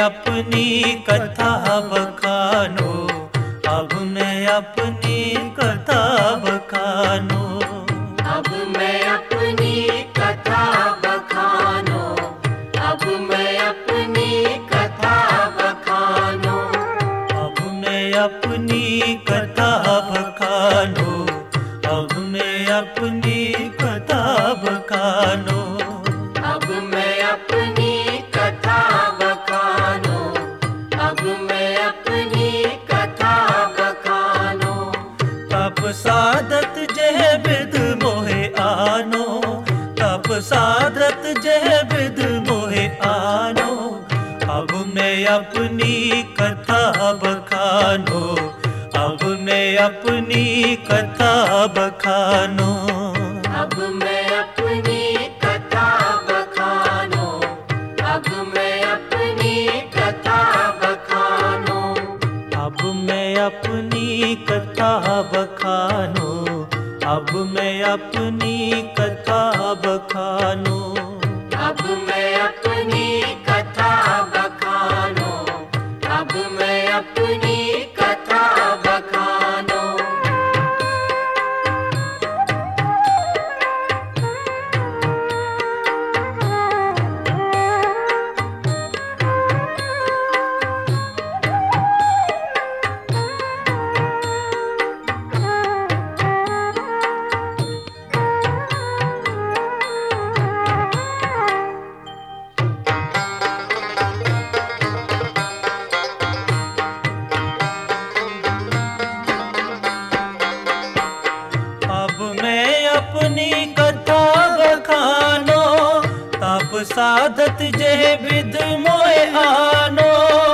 अपनी कथा बखानो, अब मैं अपनी कथा बखानो। अब मैं अपनी कथा बखानो, अब मैं अपनी कथा बखानो। अब मैं अपनी कथा बखानो, अब मैं अपनी कथा बखानो। अब मैं अपनी कथा बखानो, अब मैं अपनी कथा बखानो। तप साधत जह बिद मोहे आनो, तप साधत जह बिद मोहे आनो। अब मैं अपनी कथा बखानो, अब मैं अपनी कथा बखानो। अब मैं अपनी कथा बखानो, अब मैं अपनी कथा बखानो। अब मैं अपनी कथा बखानो, अब मैं अपनी कथा बखानो। अब मैं अपनी कथा बखानो, अब मैं अपनी कथा बखानो। अपनी कथा बखानो, तप साधत जह बिद मोहे आनो।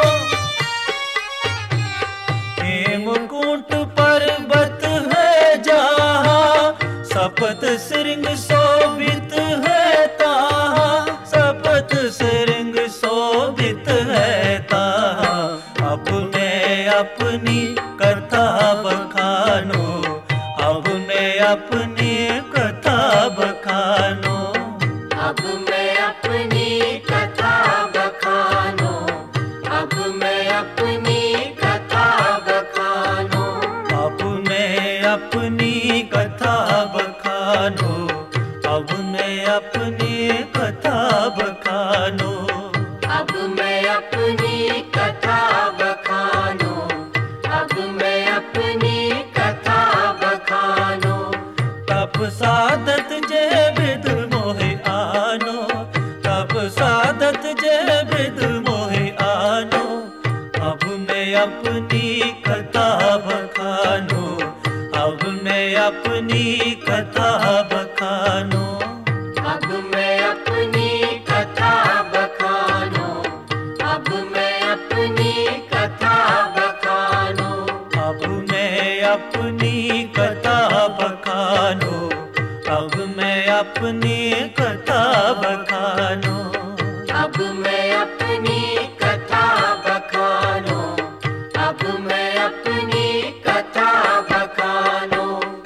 हेमकूट पर्वत है जहाँ, सपत सिरंग शोभित है तहाँ, सपत सिरंग शोभित है तहाँ। अब मैं अपनी कथा बखानो, अब मैं अपनी कथा बखानो। अब मैं अपनी कथा बखानो, अब मैं अपनी कथा बखानो। अब मैं अपनी कथा बखानो, अब मैं अपनी कथा बखानो। अब मैं अपनी कथा बखानो, अब मैं अपनी कथा बखानो। तप साधत जह बिद मोहे आनो, तप साधत जह बिद मोहे आनो। अब मैं अपनी कथा बखानो, अब मैं अपनी कथा बखानो। अब मैं अपनी कथा बखानो, अब मैं अपनी कथा बखानो। अब मैं अपनी कथा बखानो, अब मैं अपनी कथा बखानो। अब मैं अपनी कथा बखानो, अब मैं अपनी कथा बखानो।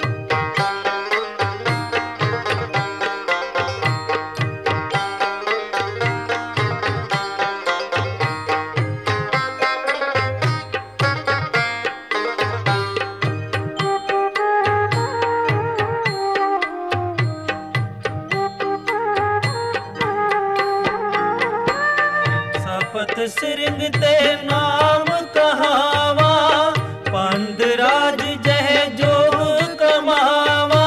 सपत सिरंग ते नाम कहावा, पंद राज जह जोग कमावा।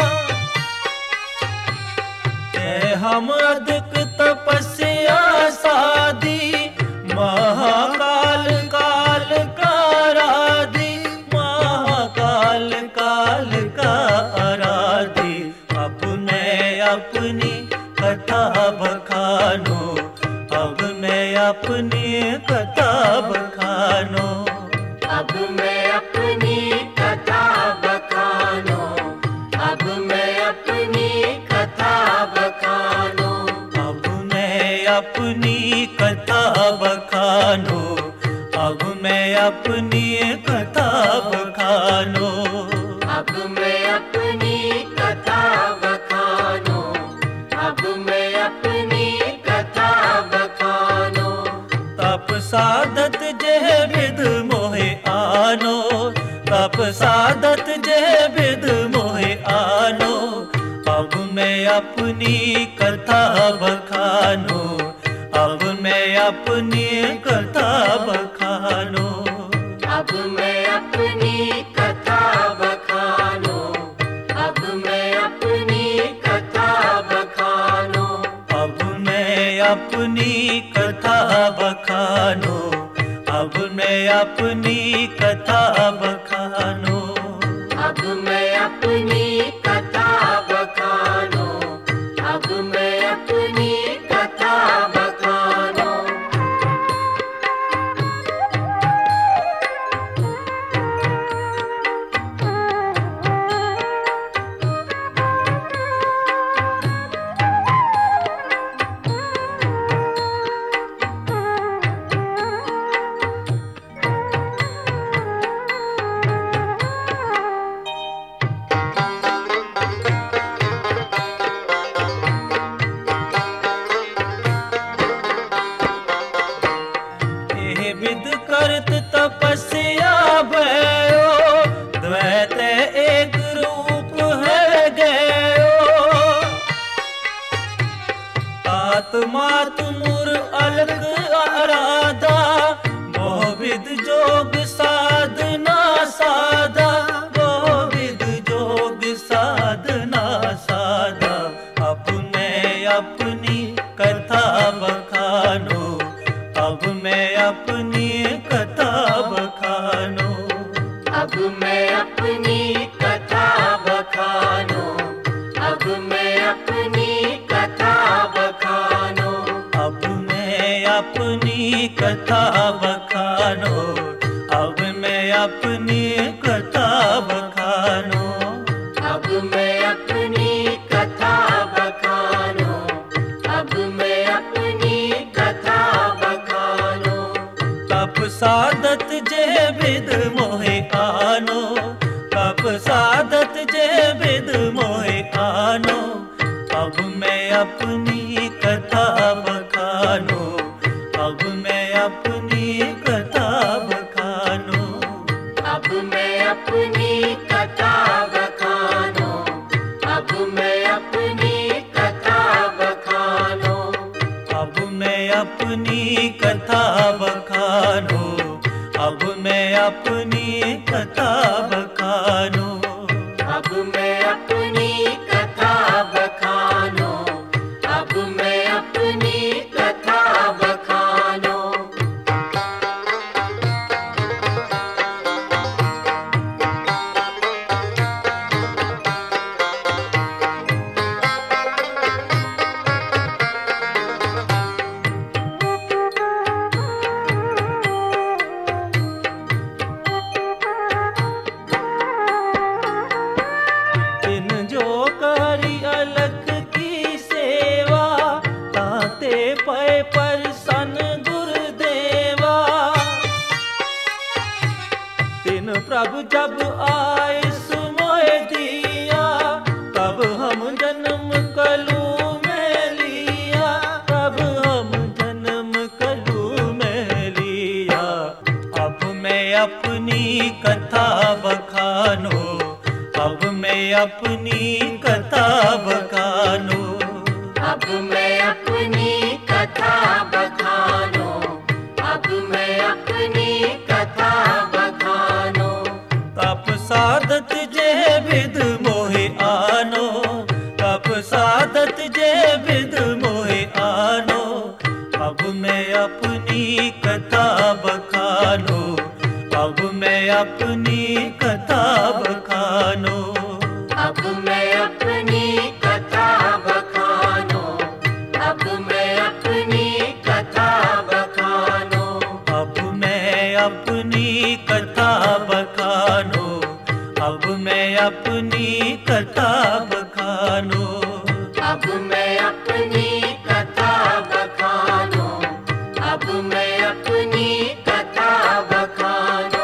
ते हम अधिक तपस्या साधी, महाकाल काल का आराधी, महाकाल काल का आराधी। अब मैं अपनी कथा बखानो, अब मैं अपनी कथा बखानो। अब मैं अपनी कथा बखानो, अब मैं अपनी कथा बखानो। अब मैं अपनी कथा बखानो, अब मैं अपनी कथा बखानो। अब मैं अपनी कथा बखानो, अब मैं अपनी कथा बखानो। तप साधत जे विद मोहे आनो, अब मैं अपनी कथा बखानो, अब मैं अपनी कथा बखानो। अब मैं अपनी कथा बखानो, अब मैं अपनी कथा बखानो, अब मैं अपनी कथा बखानो, अब मैं अपनी कथा बखानो। अब मैं अपनी कथा बखानो, अब मैं अपनी कथा बखानो। विद करत तपस्या भयो, द्वैत एक रूप है गयो। आत्मा तुमुर अलग आराधा, बहुविध जोग साधना साधा, बहुविध जोग साधना साधा। अब मैं अपनी कथा बखानो, अब मैं अपनी कथा बखानो। अब मैं अपनी कथा बखानो, अब मैं अपनी कथा बखानो, अब मैं अपनी कथा बखानो, अब मैं अपनी कथा बखानो। अब मैं अपनी कथा बखानो, अब मैं अपनी कथा बखानो। तप साधत जे विद मोहे आनो, तप साधत जे विद मोहे आनो, अब मैं अपनी कथा बखानो, अब मैं अपनी कथा बखानो। अब मैं अपनी कथा बखानो, अब मैं अपनी कथा बखानो, अब मैं अपनी कथा बखानो, अब मैं अपनी कथा बखानो। अब मैं अपनी कथा बखानो, अब मैं अपनी कथा बखानो। तिन जो करी अलख की सेवा, ताते पै परसन गुरुदेवा। तिन प्रभु जब आए सुमोय दिया, तब हम जन्म कलू में लिया, तब हम जन्म कलू में लिया। अब मैं अपनी कथा बखानो, अब मैं अपनी कथा बखानो। अब मैं अपनी कथा बखानो, अब मैं अपनी कथा बखानो। तप साधत जे विद मोहे आनो, तप साधत जे विद मोहे आनो, अब मैं अपनी कथा बखानो, अब मैं अपनी कथा बखानो। अब मैं अपनी कथा बखानो, अब मैं अपनी कथा बखानो, अब मैं अपनी कथा बखानो, अब मैं अपनी कथा बखानो। अब मैं अपनी कथा बखानो, अब मैं अपनी कथा बखानो।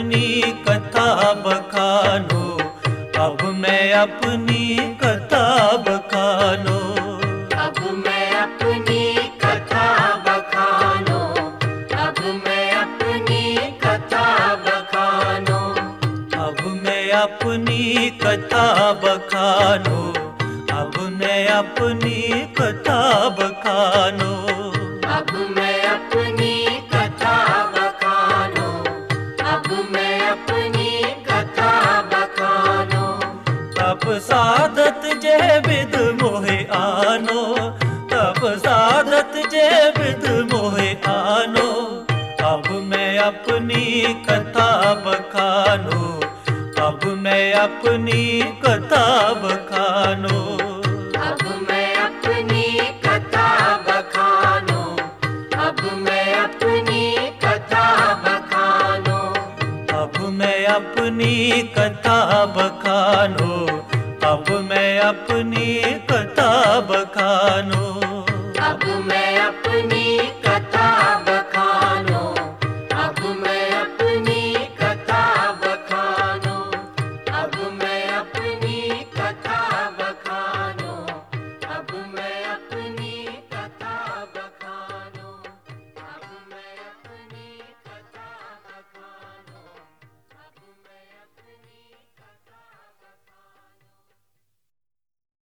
अपनी कथा बखानूं, अब मैं अपनी कथा बखानूं। अब मैं अपनी कथा बखानूं, अब मैं अपनी कथा बखानूं। अब मैं अपनी कथा बखानूं, अब मैं अपनी कथा बखानूं। अब मैं अपनी कथा बखानूं, अब मैं अपनी कथा बखानूं। तप साधत जे विद मोहे आनो, तप साधत जे विद मोहे आनो। अब मैं अपनी कथा बखानूं, अब मैं अपनी कथा बखानूं। अब मैं अपनी कथा बखानूं, अब मैं अपनी कथा बखानूं। अब मैं अपनी कथा बखानूं, अब मैं अपनी कथा बखानूं।